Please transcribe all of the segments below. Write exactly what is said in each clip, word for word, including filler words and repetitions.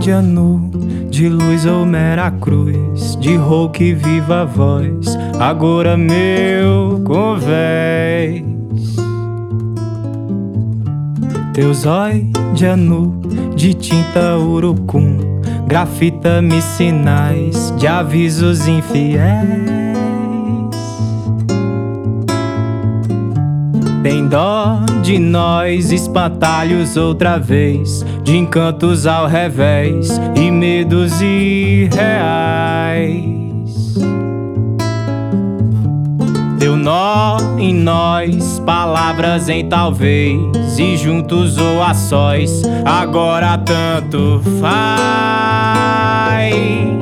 Índia nu, de luz ou mera cruz, de rouque viva voz, agora meu convés. Teus olhos de anu, de tinta urucum, grafita-me sinais de avisos infiéis. Tem dó de nós, espantalhos outra vez, de encantos ao revés e medos irreais. Deu nó em nós, palavras em talvez, e juntos ou a sós, agora tanto faz.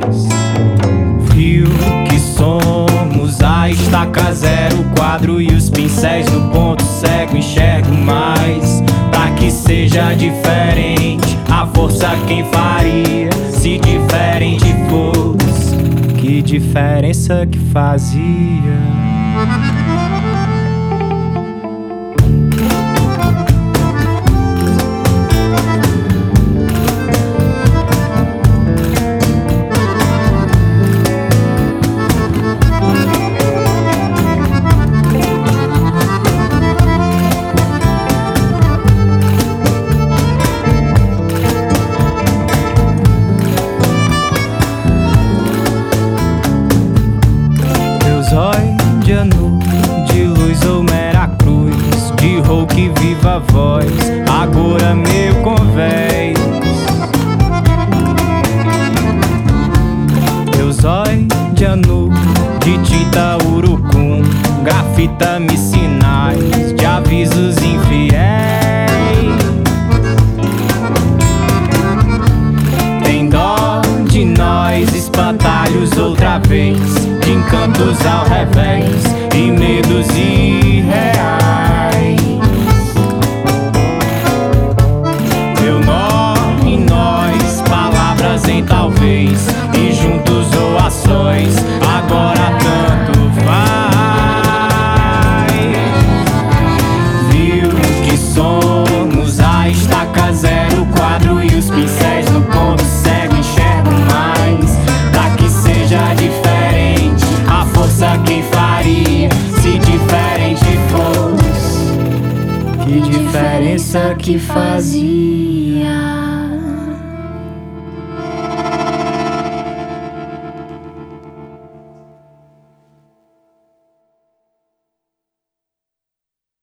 Viu que somos a estaca zero, o quadro e os pincéis no ponto cego, enxergo mais. Pra que seja diferente, a força quem faria, se diferente fosse, que diferença que fazia. De luz ou mera cruz, de rouque viva voz, agora meu convés. Teus olhos de anu, de tinta urucum, grafita-me sinais de avisos infiéis. Tem dó de nós, espantalhos outra vez, de encantos ao revés e medos irreais. Deu nó em nós, palavras em talvez, e juntos ou ações, agora tanto faz. Viu que somos a estaca zero, o quadro e os pincéis no ponto cego, enxergo mais. Pra que seja diferente, a força quem faria, se diferente fosse, que diferença que fazia.